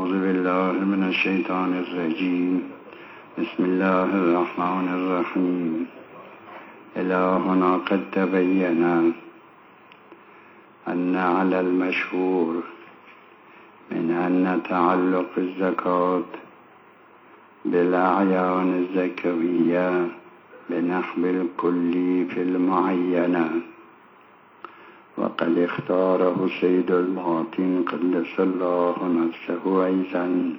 أعوذ بالله من الشيطان الرجيم. بسم الله الرحمن الرحيم. إلهنا قد تبين أن على المشهور من أن تعلق الزكاة بالأعيان الزكوية بنحو الكلي في المعينة، وقد اختاره سيد المعطين قدس الله نفسه أيضا.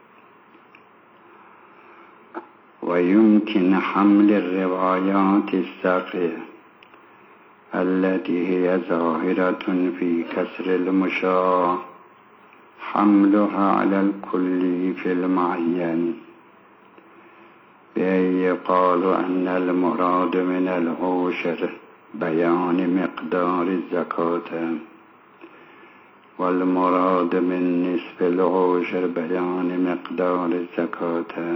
ويمكن حمل الروايات الساقية التي هي ظاهرة في كسر المشاع حملها على الكل في المعين، بأن يقال أن المراد من العشر بيان مقدار الزكاة، والمراد من نصف العشر بيان مقدار الزكاة،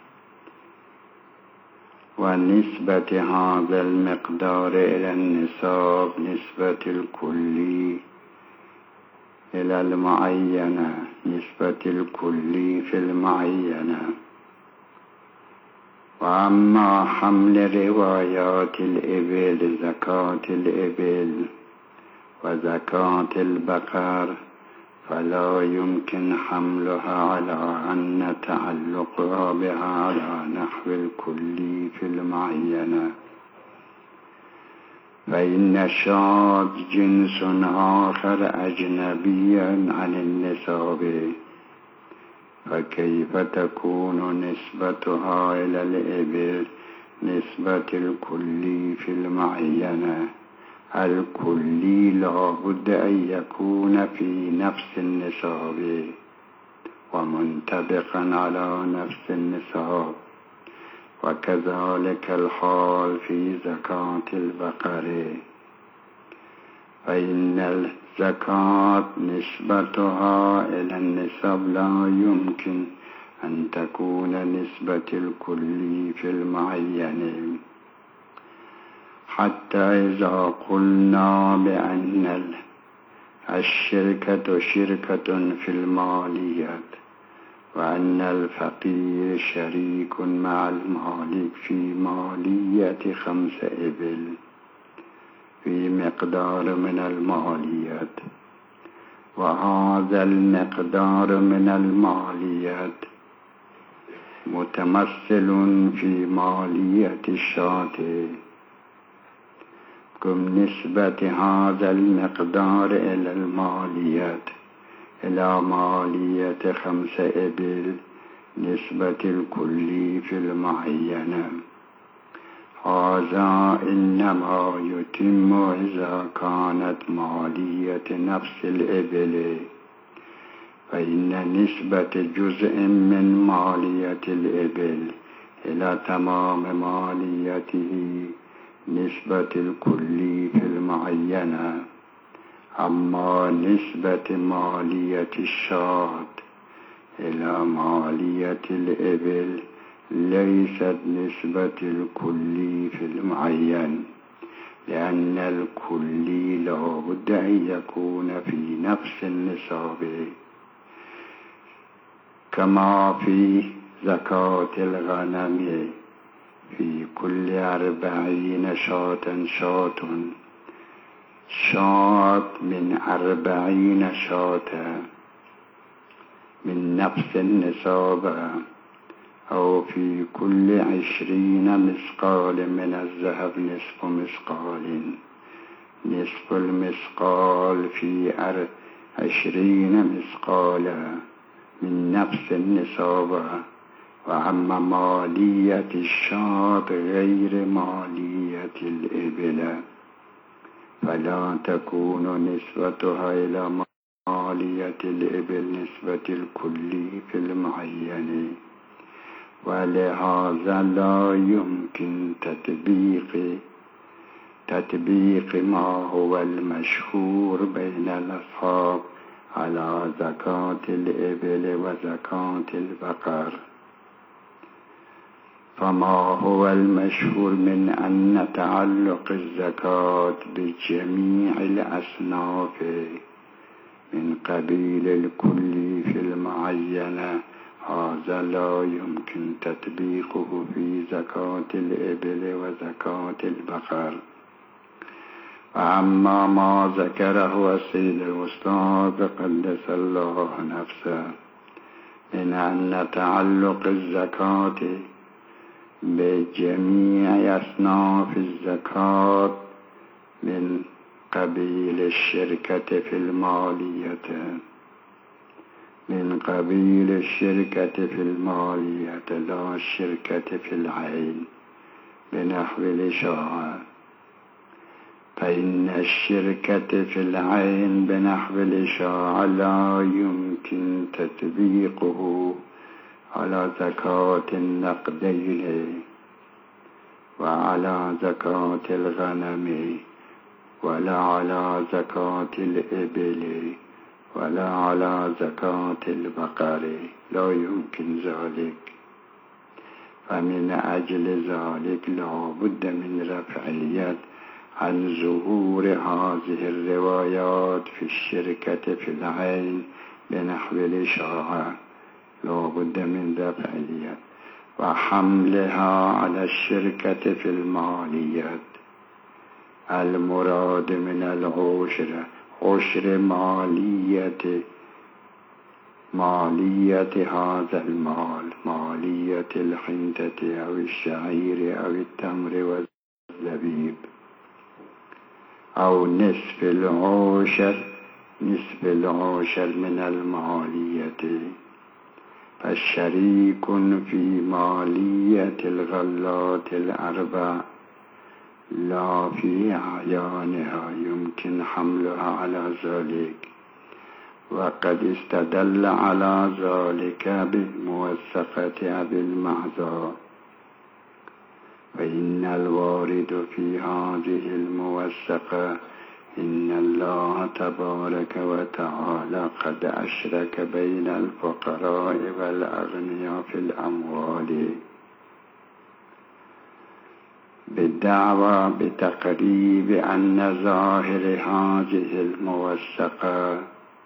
ونسبة هذا المقدار إلى النصاب نسبة الكلي إلى المعينة نسبة الكلي في المعينة. وأما حمل روايات الإبل زكاة الإبل وزكاة البقر فلا يمكن حملها على أن تعلقها بها على نحو الكلي في المعينة، فإن الشاة جنس آخر أجنبي عن النصاب، فكيف تكون نسبتها إلى الإبل نسبة الكلي في المعينة؟ الكلي لا بد أن يكون في نفس النصاب ومنطبقا على نفس النصاب، وكذلك الحال في زكاة البقر، فإن الزكاة نسبتها إلى النصاب لا يمكن أن تكون نسبة الكلي في المعين، حتى إذا قلنا بأن الشركة شركة في الماليات، وأن الفقير شريك مع المالك في مالية 5 إبل في مقدار من الماليات، وهذا المقدار من الماليات متمثل في مالية الشاة، كم نسبة هذا المقدار إلى الماليات إلى مالية 5 إبل نسبة الكلي في المعينة. هذا إنما يتم إذا كانت مالية نفس الإبل، فإن نسبة جزء من مالية الإبل إلى تمام ماليته نسبة الكلي في المعينة. أما نسبة مالية الشاة إلى مالية الإبل ليست نسبة الكلي في المعين، لأن الكلي لا بد أن يكون في نفس النصاب، كما في زكاة الغنم في كل 40 شاة من 40 شاة من نفس النصاب، أو في كل 20 مثقال من الذهب نصف مثقال، نصف المثقال في 20 مثقال من نفس النصاب. وأما مالية الشاة غير مالية الإبل فلا تكون نسبتها إلى مالية الإبل نسبة الكلي في المعين، ولهذا لا يمكن تطبيق ما هو المشهور بين الأصحاب على زكاة الإبل وزكاة البقر. فما هو المشهور من أن تعلق الزكاة بجميع الأصناف من قبيل الكل في المعين بين هذا لا يمكن تطبيقه في زكاة الإبل وزكاة البقر. وأما ما ذكره السيد الأستاذ قدس الله نفسه من أن تعلق الزكاة بجميع أصناف الزكاة من قبيل الشركة في المالية، من قبيل الشركة في المالية لا الشركة في العين بنحو الإشاعة. فإن الشركة في العين بنحو الإشاعة لا يمكن تطبيقه على زكاة النقدين وعلى زكاة الغنم ولا على زكاة الإبل ولا على زكاة البقر، لا يمكن ذلك. فمن أجل ذلك لا بد من رفع اليد عن ظهور هذه الروايات في الشركة في العين بنحو الإشاعة، لا بد من رفع اليد وحملها على الشركة في المالية. المراد من العشر عشر مالية هذا المال، مالية الحنطة أو الشعير أو التمر والزبيب، أو نصف العشر من المالية. فالشريك في مالية الغلات الأربع لا في أعيانها يمكن حملها على ذلك. وقد استدل على ذلك بموثقة أبي المعذار. فإن الوارد في هذه الموثقة إن الله تبارك وتعالى قد أشرك بين الفقراء والأغنياء في الأموال بالدعوى بتقريب أن ظاهر هذه الموثقة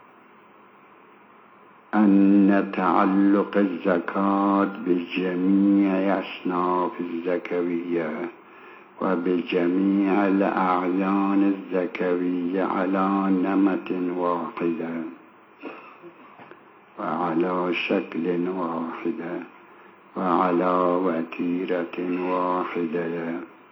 أن تعلق الزكاة بجميع أصناف الزكوية وبجميع الأعيان الزكوية على نمط واحدة وعلى شكل واحد وعلى وتيرة واحدة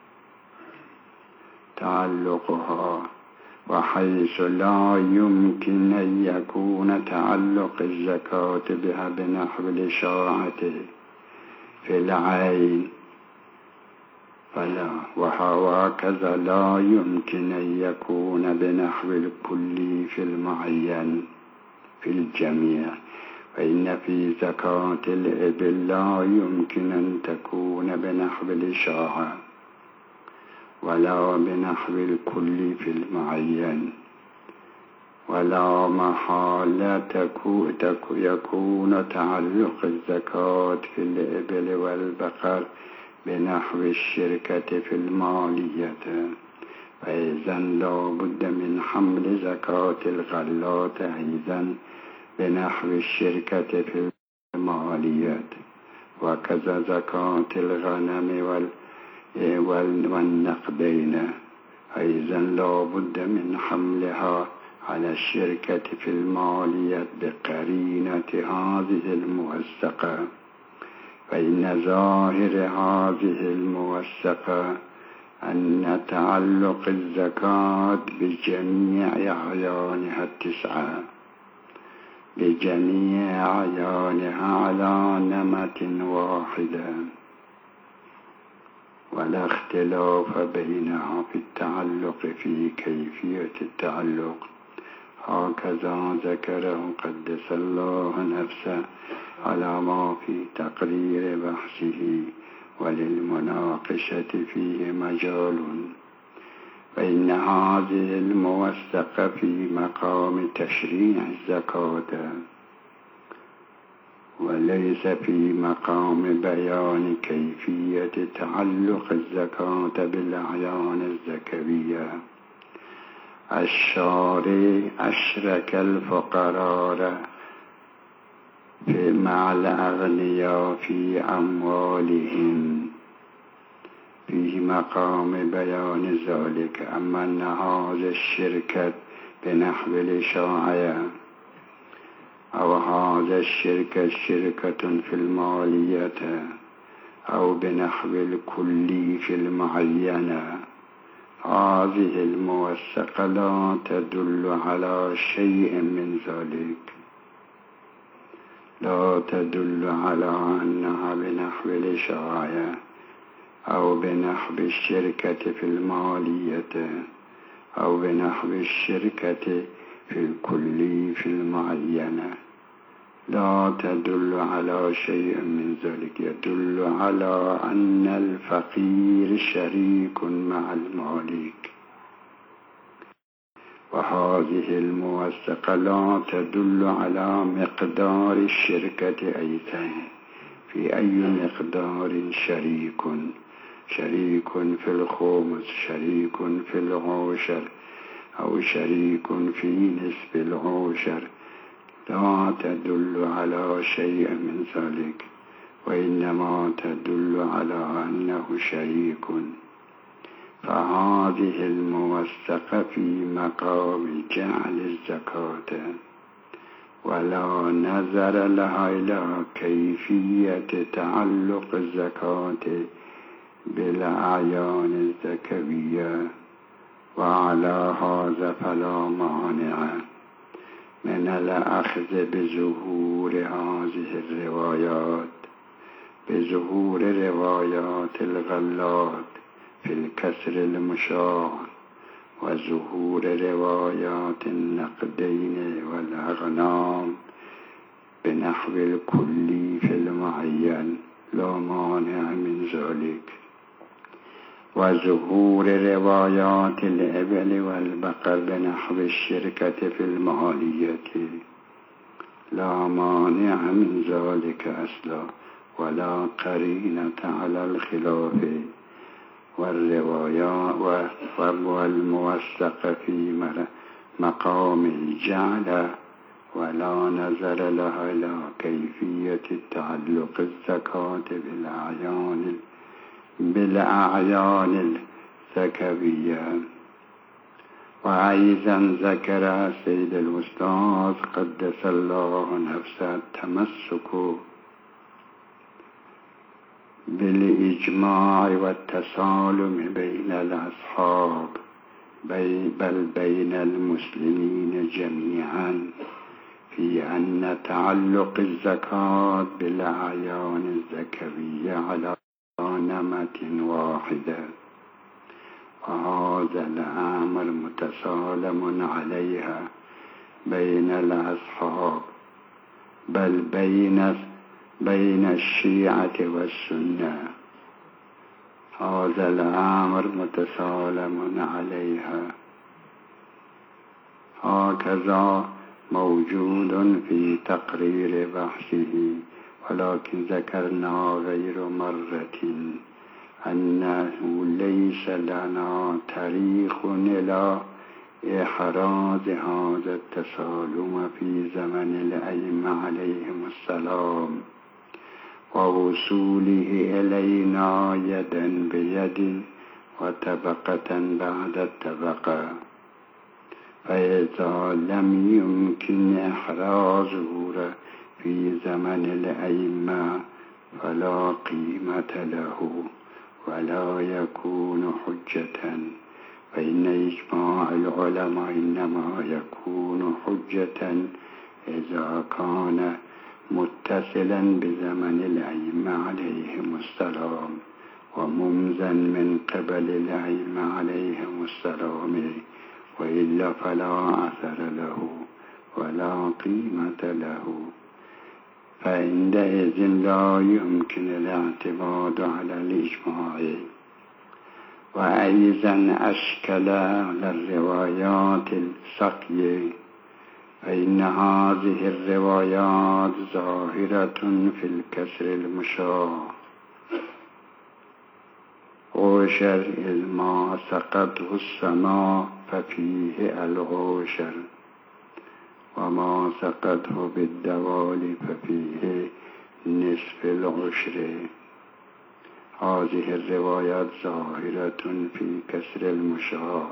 تعلقها، وحيث لا يمكن أن يكون تعلق الزكاة بها بنحو الإشاعة في العين فلا، وهكذا لا يمكن أن يكون بنحو الكل في المعين في الجميع. فإن في زكاة الإبل لا يمكن أن تكون بنحو الإشاعة ولا بنحو الكل في المعين، ولا محالة يكون تعلق الزكاة في الإبل والبقر بنحو الشركة في المالية. فإذا لا بد من حمل زكاة الغلات أيضا بنحو الشركة في المالية، وكذا زكاة الغنم والنقدين أيضا لا بد من حملها على الشركة في المالية بقرينة هذه الموثقة. فإن ظاهر هذه الموثقة أن تعلق الزكاة بجميع أعيانها التسعة بجميع أعيانها على نمط واحدة، ولا اختلاف بينها في التعلق في كيفية التعلق. هكذا ذكره قدس الله نفسه على ما في تقرير بحثه، وللمناقشة فيه مجال. فإن هذه الموثقة في مقام تشريع الزكاة وليس في مقام بيان كيفية تعلق الزكاة بالأعيان الزكوية. الشارع أشرك الفقراء مع الأغنياء في أموالهم في مقام بيان ذلك. أما أن هذا الشركة بنحو الإشاعة أو هذا الشركة شركة في المالية أو بنحو الكلي في المعينة، هذه الموثقة لا تدل على شيء من ذلك، لا تدل على أنها بنحو الإشاعة أو بنحو الشركة في المالية أو بنحو الشركة في الكلي في المعينة، لا تدل على شيء من ذلك. يدل على أن الفقير شريك مع المالك، وهذه الموثقة لا تدل على مقدار الشركة أيضا، في أي مقدار شريك في الخمس، شريك في العشر، أو شريك في نصف العشر، لا تدل على شيء من ذلك، وإنما تدل على أنه شريك. فهذه الموثقة في مقام جعل الزكاة، ولا نظر لها إلى كيفية تعلق الزكاة بالأعيان الزكوية، وعلى هذا فلا مانع من الأخذ بظهور هذه الروايات، بظهور روايات الغلات في الكسر المشاع، وظهور روايات النقدين والأغنام بنحو الكلي في المعين، لا مانع من ذلك، وظهور روايات الإبل والبقر بنحو الشركة في المالية، لا مانع من ذلك أصلا، ولا قرينة على الخلاف. والروايات والموثق في مقام الجعل، ولا نظر لها إلى كيفية تعلق الزكاة بالأعيان الزكوية. وأيضا ذكر سيد الأستاذ قدس الله نفسه التمسك بالإجماع والتسالم بين الأصحاب، بل بين المسلمين جميعا، في أن تعلق الزكاة بالأعيان الزكوية على نمط واحدة، وهذا الأمر متسالم عليها بين الأصحاب، بل بين الشيعة والسنة، هذا الأمر متسالم عليها. هكذا موجود في تقرير بحثه، ولكن ذكرنا غير مرة أنه ليس لنا طريق إلى إحراز هذا التسالم في زمن الأئمة عليهم السلام، ووصوله إلينا يدا بيد وطبقة بعد الطبقة. فإذا لم يمكن إحرازه في زمن الأئمة فلا قيمة له ولا يكون حجة، فإن إجماع العلماء إنما يكون حجة إذا كان متصلا بزمن الأئمة عليهم السلام وممزا من قبل الأئمة عليهم السلام، وإلا فلا أثر له ولا قيمة له، فعندئذ لا يمكن الاعتماد على الإجماع. وأيضا أشكل على الروايات السقي، فإن هذه الروايات ظاهرة في الكسر المشاع، عشر الماء سقته السماء ففيه العشر، وما سقته بالدوال ففيه نصف العشر. هذه الروايات ظاهرة في كسر المشاع.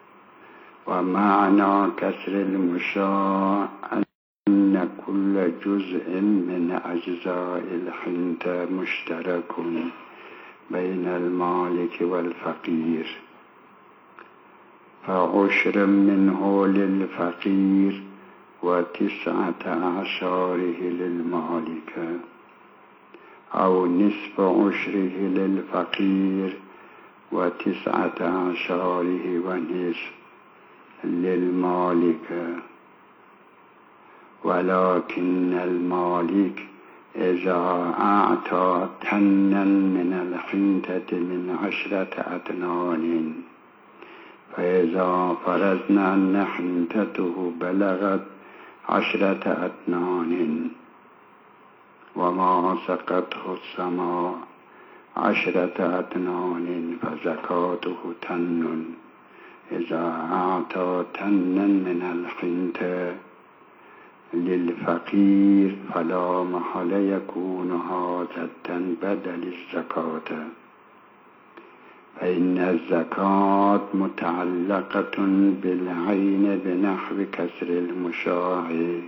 ومعنى كسر المشاع أن كل جزء من أجزاء الحنطة مشترك بين المالك والفقير، فعشر منه للفقير و19 للمالك، أو نصف عشره للفقير و19 ونصف للمالك. ولكن المالك إذا أعطى تنا من الحنطة من 10 أتنان، فإذا فرضنا أن حنطته بلغت 10 أتنان وما سقته السماء 10 أتنان فزكاته تن. إذا أعطى تنا من الحنطة للفقير فلا محل يكون هذا التن بدل الزكاة، فإن الزكاة متعلقة بالعين بنحو كسر المشاع.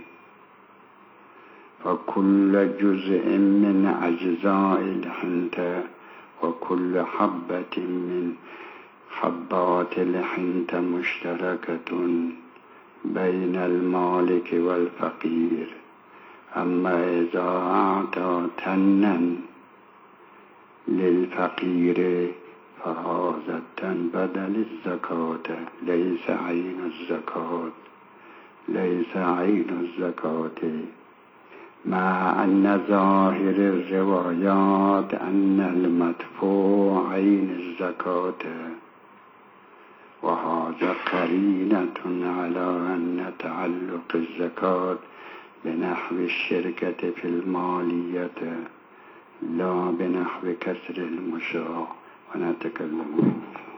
فكل جزء من أجزاء الحنطة وكل حبة من حبات الحنطة مشتركة بين المالك والفقير. أما إذا أعطى تنا للفقير فهذا التن بدل الزكاة ليس عين الزكاة، مع أن ظاهر الروايات أن المدفوع عين الزكاة، وهذا قرينة على أن تعلق الزكاة بنحو الشركة في المالية لا بنحو كسر المشاع. ونتكلم